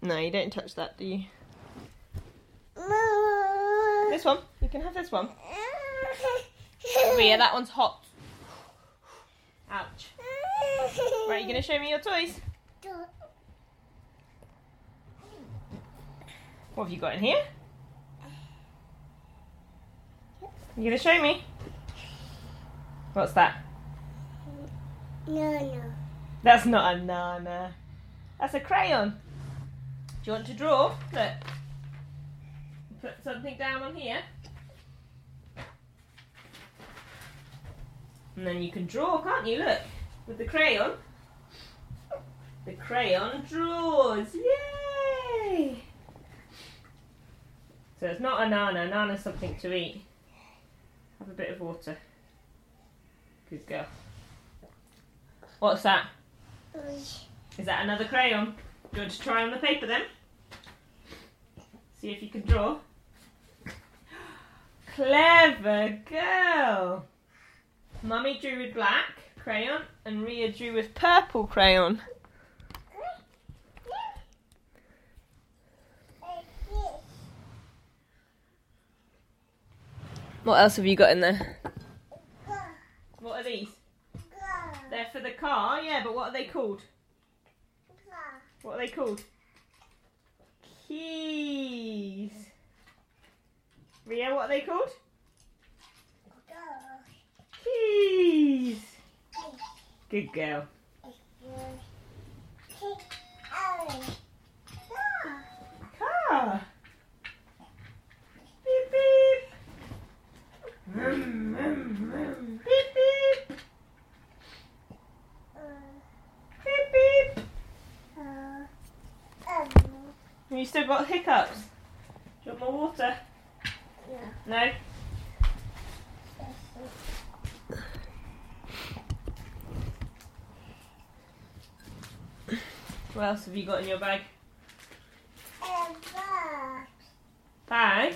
No, you don't touch that, do you? This one. You can have this one. Ria, that one's hot. Ouch. Right, you going to show me your toys? What have you got in here? You going to show me? What's that? No. That's not a nana. That's a crayon. Do you want to draw? Look. Put something down on here. And then you can draw, can't you? Look. With the crayon. The crayon draws. Yay! So it's not a nana. Nana's something to eat. Have a bit of water. Good girl. What's that? Is that another crayon? Do you want to try on the paper then? See if you can draw. Clever girl! Mummy drew with black crayon and Ria drew with purple crayon. What else have you got in there? What are these? They're for the car, yeah, but what are they called? What are they called? Keys. Ria, what are they called? Keys. Good girl. Car. Beep beep. Vroom, vroom, vroom. Beep beep. Beep beep. Have you still got hiccups? Do you want more water? No? What else have you got in your bag? Bag?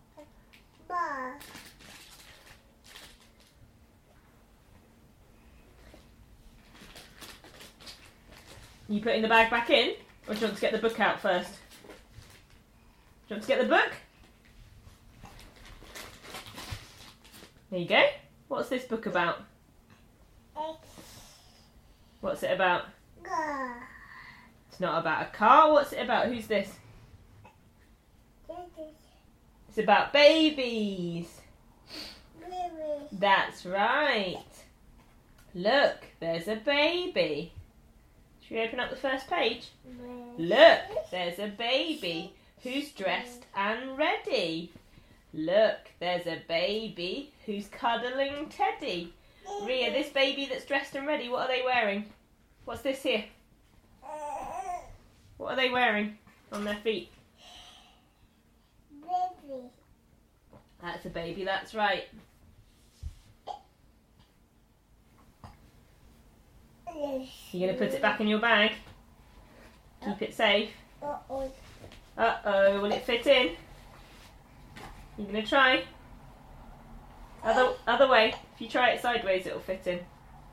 You putting the bag back in? Or do you want to get the book out first? Do you want to get the book? There you go. What's this book about? What's it about? It's not about a car. What's it about? Who's this? It's about babies. That's right. Look, there's a baby. Should we open up the first page? Look, there's a baby who's dressed and ready. Look, there's a baby who's cuddling Teddy. Ria, this baby that's dressed and ready, what are they wearing? What's this here? What are they wearing on their feet? Baby. That's a baby, that's right. You're going to put it back in your bag? Keep it safe? Uh-oh. Uh-oh, will it fit in? You going to try? Other way. If you try it sideways, it'll fit in.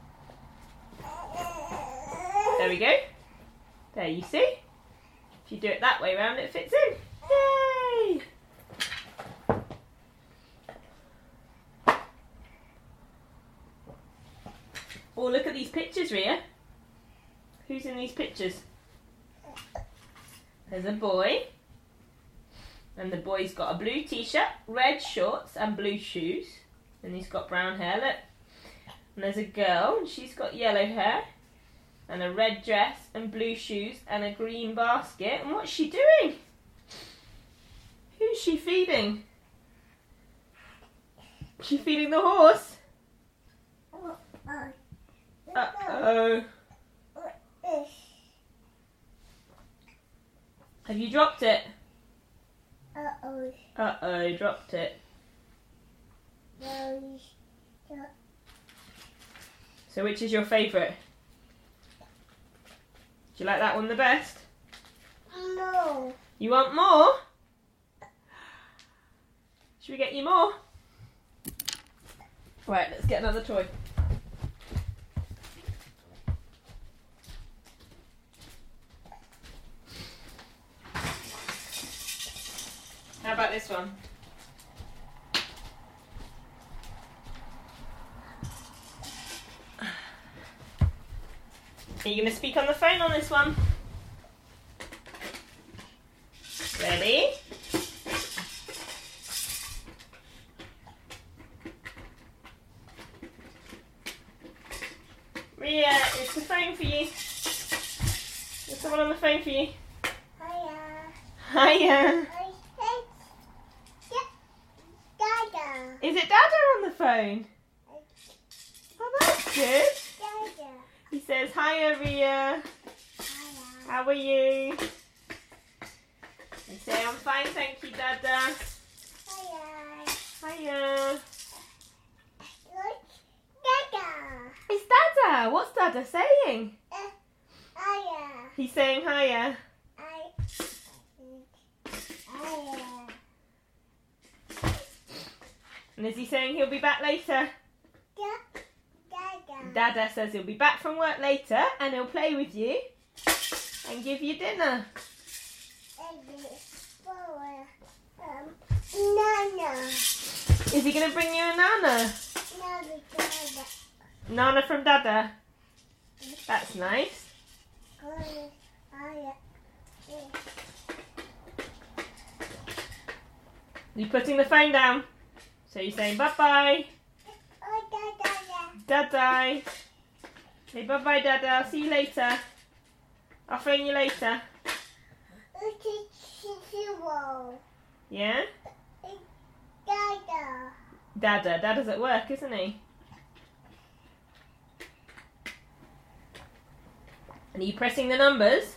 There we go. There, you see? If you do it that way round, it fits in. Yay! Oh, look at these pictures, Ria. Who's in these pictures? There's a boy. And the boy's got a blue t-shirt, red shorts and blue shoes. And he's got brown hair, look. And there's a girl, and she's got yellow hair. And a red dress and blue shoes and a green basket. And what's she doing? Who's she feeding? She feeding the horse? Uh-oh. Have you dropped it? Uh-oh. Uh-oh, dropped it. So which is your favourite? Do you like that one the best? No. You want more? Should we get you more? Right, let's get another toy. this one? Are you going to speak on the phone on this one? Ready? Ria, it's the phone for you. There's someone on the phone for you. Hiya. Hiya. Dada. Is it Dada on the phone? Oh, that's good. Dada. He says, hiya, Ria. Hiya. How are you? You say, I'm fine, thank you, Dada. Hiya. Hiya. Dada. It's Dada. What's Dada saying? Hiya. He's saying hiya. Hiya. And is he saying he'll be back later? Dada. Dada says he'll be back from work later and he'll play with you and give you dinner. Nana. Is he going to bring you a nana? Dada. Nana from Dada? That's nice. Hiya. You're putting the phone down. So you're saying bye-bye. Oh, Dada. Say bye-bye, Dada. I'll see you later. I'll phone you later. Yeah? Dada. Dada's at work, isn't he? And are you pressing the numbers?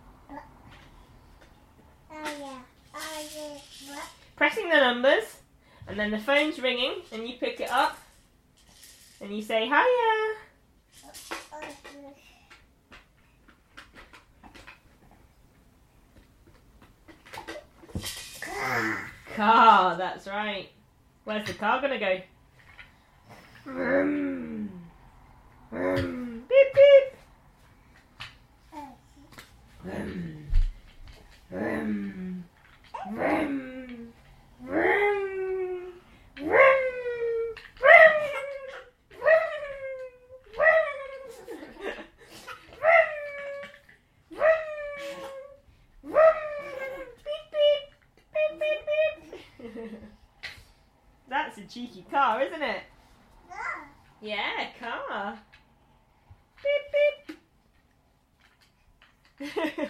Pressing the numbers, and then the phone's ringing, and you pick it up, and you say hiya. Car, that's right. Where's the car gonna go? Vroom. Vroom. Beep beep. Vroom. Vroom. Vroom. Vroom. Vroom. That's a cheeky car, isn't it? Yeah, car. Beep beep.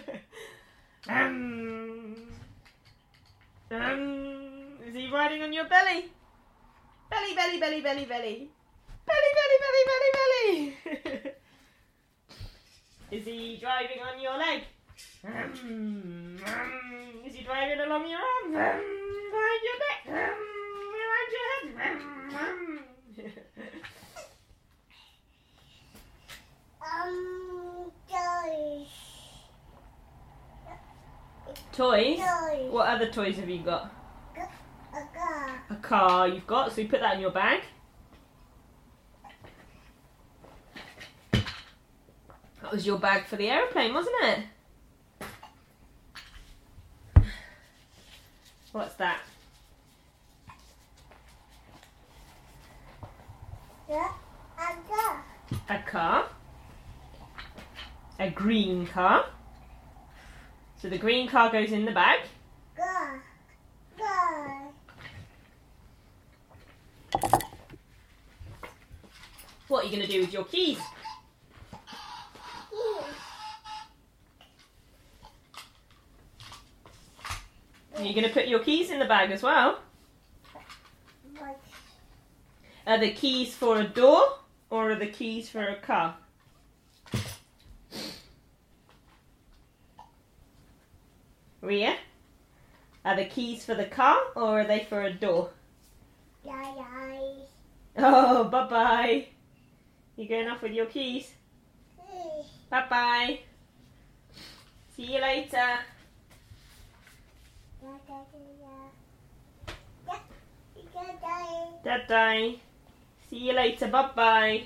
Is he riding on your belly? Belly, belly, belly, belly, belly. Belly, belly, belly, belly, belly. Is he driving on your leg? Is he driving along your arm? Behind your neck? Behind your head? Toys? What other toys have you got? A car you've got, so you put that in your bag. That was your bag for the aeroplane, wasn't it? What's that? A car. A green car. So the green car goes in the bag. What are you going to do with your keys? Are you going to put your keys in the bag as well? Are the keys for a door or are the keys for a car? Ria? Are the keys for the car or are they for a door? Oh, bye-bye. You going off with your keys? Bye-bye. See you later. Dada. See you later. Bye-bye.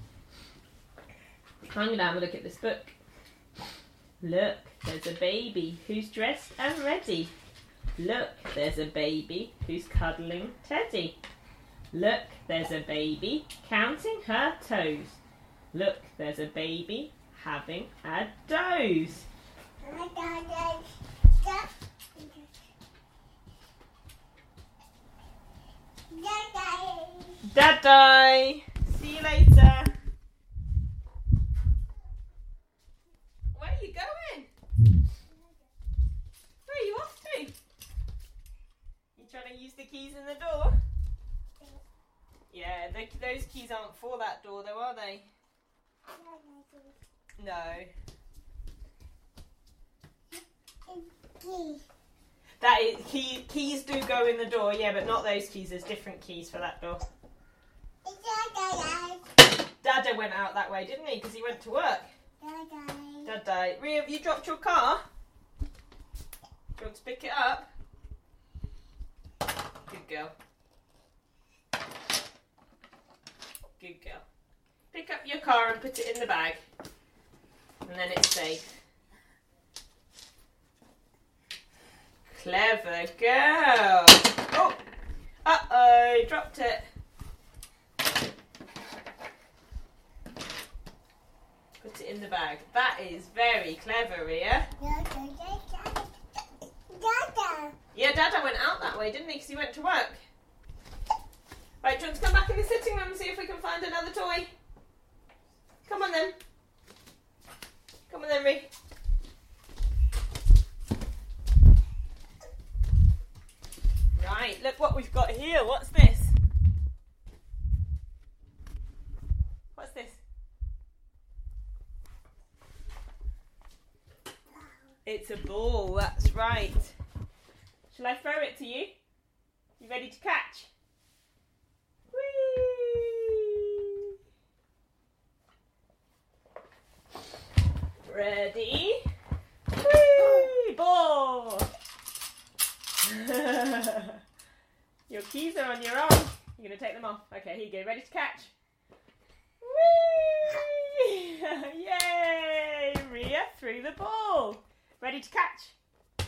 I'm going to have a look at this book. Look, there's a baby who's dressed and ready. Look, there's a baby who's cuddling Teddy. Look, there's a baby counting her toes. Look, there's a baby having a doze. Dad-die. See you later. Where are you going? Where are you off to? You trying to use the keys in the door? Yeah, those keys aren't for that door though, are they? No. That is, keys do go in the door, yeah, but not those keys. There's different keys for that door. Dada went out that way, didn't he? Because he went to work. Dada. Ria, have you dropped your car? Do you want to pick it up? Good girl. Good girl. Pick up your car and put it in the bag. And then it's safe. Clever girl. Oh! Uh-oh, dropped it. Put it in the bag. That is very clever, Ria. Yeah, Dada went out that way, didn't he? Because he went to work. Right, do you want to come back in the sitting room and see if we can find another toy? Come on then. Come on then, Ria. Right, look what we've got here. What's this? What's this? It's a ball, that's right. Shall I throw it to you? You ready to catch? Whee! Ready? Whee! Ball! Your keys are on your arm. You're going to take them off. Okay, here you go. Ready to catch? Whee! Yay! Ria threw the ball. Ready to catch?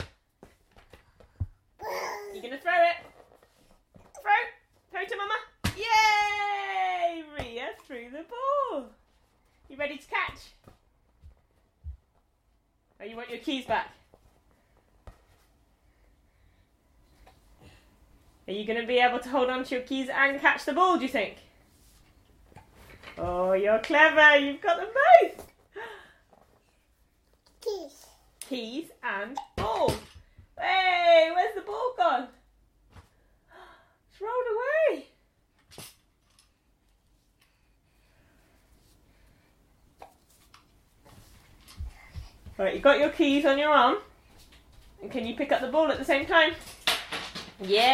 You're going to throw it. Throw to Mama. Yay! Ria threw the ball. You ready to catch? Oh, you want your keys back? Are you going to be able to hold on to your keys and catch the ball, do you think? Oh, you're clever. You've got them both. Keys and ball. Hey, where's the ball gone? It's rolled away. Right, you got your keys on your arm. And can you pick up the ball at the same time? Yay!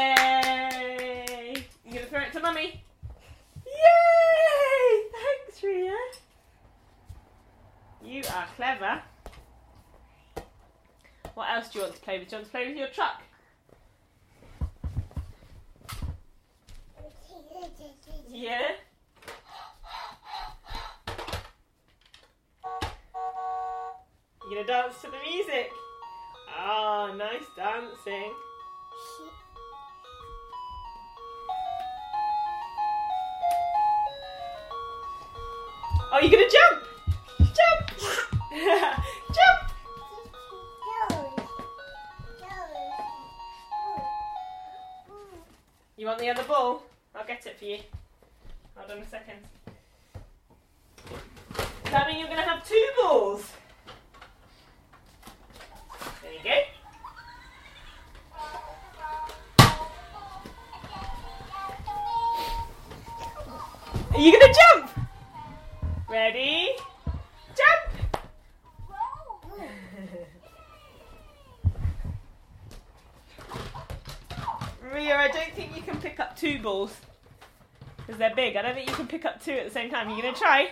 You gonna throw it to Mummy? Yay! Thanks, Ria. You are clever. What else do you want to play with? Do you want to play with your truck? Yeah? You gonna dance to the music? Oh, nice dancing. Oh, you're gonna jump! Jump! Jump! You want the other ball? I'll get it for you. Hold on a second. Does that mean you're gonna have two balls? There you go. Are you gonna jump? Ready? Jump! Ria, I don't think you can pick up two balls. Because they're big. I don't think you can pick up two at the same time. Are you going to try?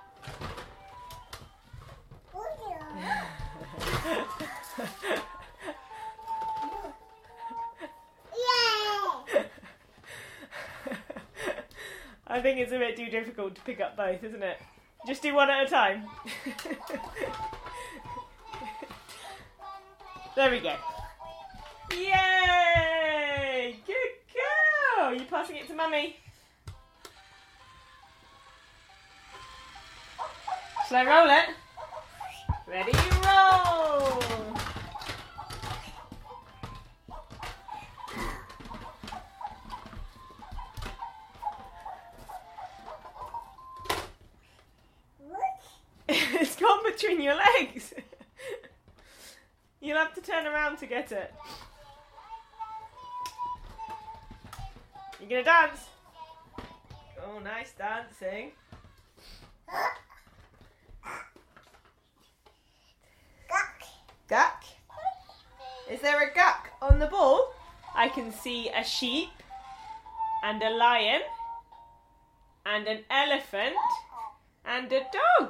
I think it's a bit too difficult to pick up both, isn't it? Just do one at a time. There we go. Yay! Good girl! You passing it to Mummy? Shall I roll it? Ready, roll! It's gone between your legs. You'll have to turn around to get it. You gonna dance? Oh, nice dancing. Guck? Is there a guck on the ball? I can see a sheep and a lion and an elephant and a dog.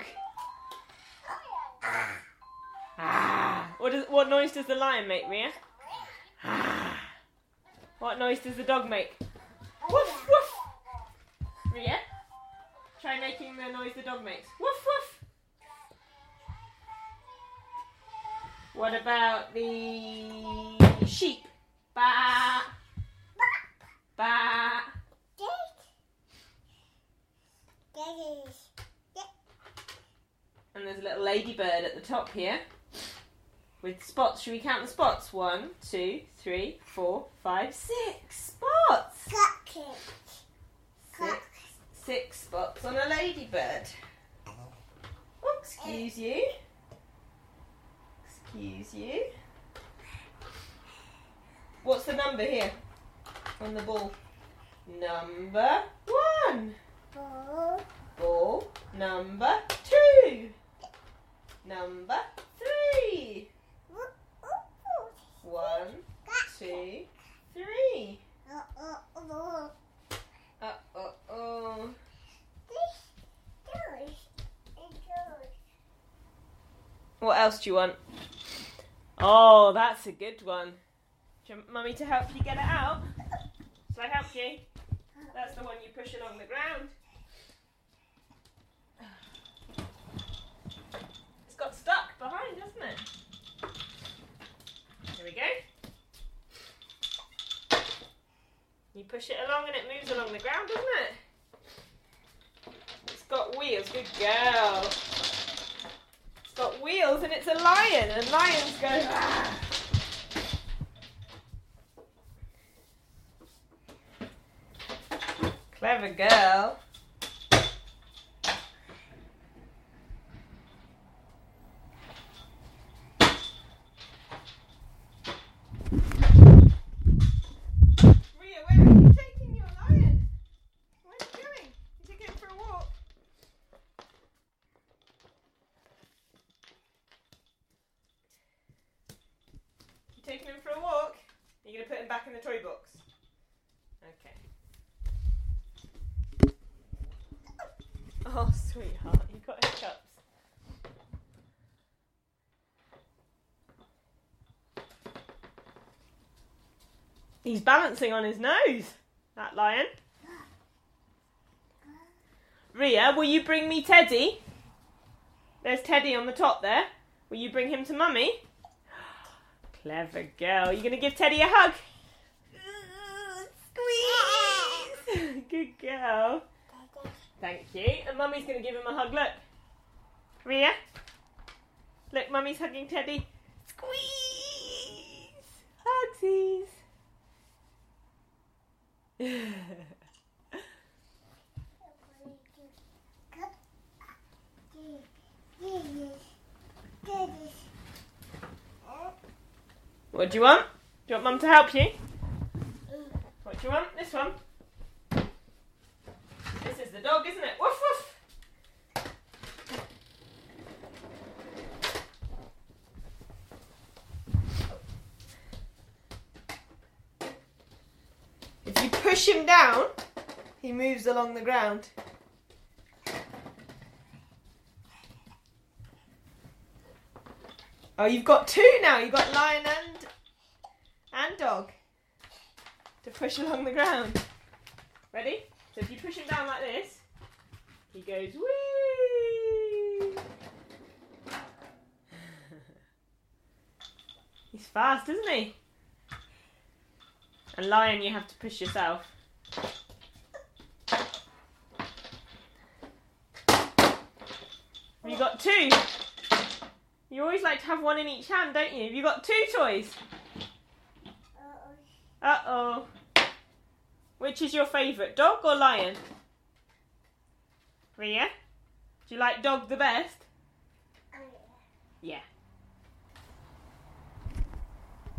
Ah. What noise does the lion make, Ria? Ah. What noise does the dog make? Woof woof. Ria, try making the noise the dog makes. Woof woof. What about the sheep? Ba. Ba. And there's a little ladybird at the top here with spots. Should we count the spots? 1, 2, 3, 4, 5, 6 spots. 6 spots on a ladybird. Oh, excuse you. Excuse you. What's the number here on the ball? Number 1. Ball number 2. Number 3. 1, 2, 3. Uh-oh. What else do you want? Oh, that's a good one. Do you want Mummy to help you get it out? Shall I help you? That's the one you push along the ground. It's got stuck behind, hasn't it? Here we go. You push it along and it moves along the ground, doesn't it? It's got wheels. Good girl. It's got wheels and it's a lion. And lions go... Ah. Clever girl. Ria, where are you taking your lion? Where are you going? You taking him for a walk? You taking him for a walk? Are you going to put him back in the toy box? Okay. Oh, sweetheart, you got hiccups. He's balancing on his nose, that lion. Ria, will you bring me Teddy? There's Teddy on the top there. Will you bring him to Mummy? Clever girl. You going to give Teddy a hug? Squeeze! Good girl. Thank you. And Mummy's going to give him a hug. Look. Ria. Look, Mummy's hugging Teddy. Squeeze! Hugsies. What do you want? Do you want Mum to help you? What do you want? This one? This is the dog, isn't it? Woof woof! If you push him down, he moves along the ground. Oh, you've got 2 now. You've got lion and dog to push along the ground. Ready? So if you push him down like this, he goes whee! He's fast, isn't he? And lion, you have to push yourself. Have you got two? You always like to have one in each hand, don't you? Have you got two toys? Uh-oh. Which is your favourite, dog or lion? Ria? Do you like dog the best? Yeah.